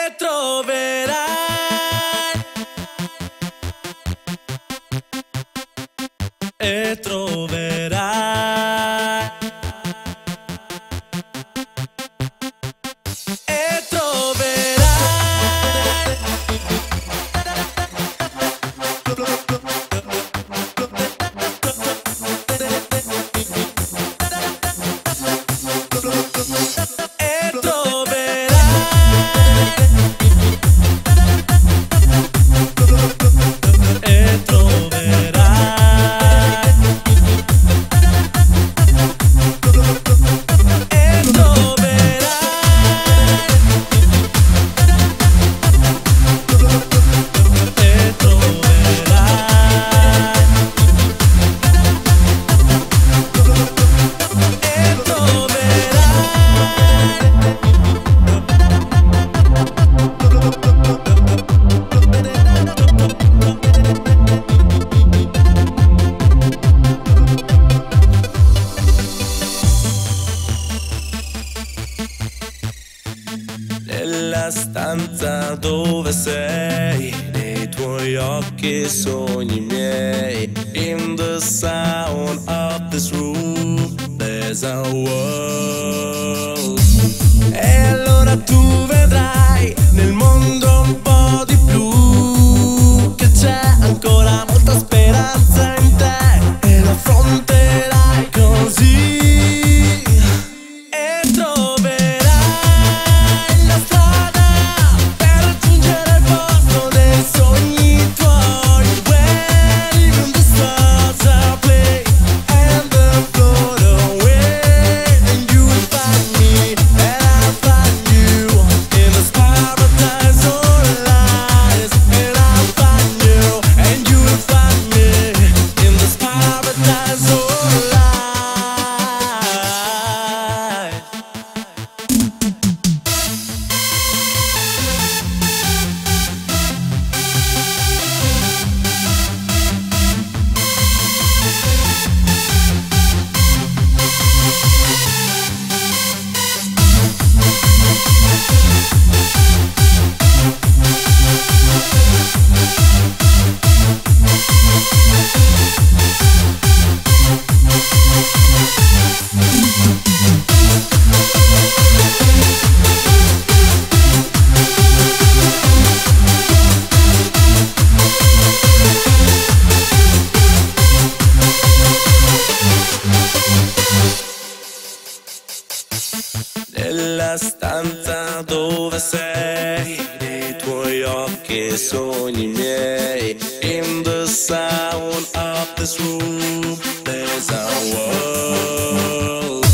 troverai e troverai e troverai e nella stanza dove sei, nei tuoi occhi sogni miei. In the sound of this room there's a world. E allora tu vedrai nel mondo un po' di blu, che c'è ancora molta speranza in te e lo affronterai così. Nella stanza dove sei, nei tuoi occhi sogni miei. In the sound of this room there's a world.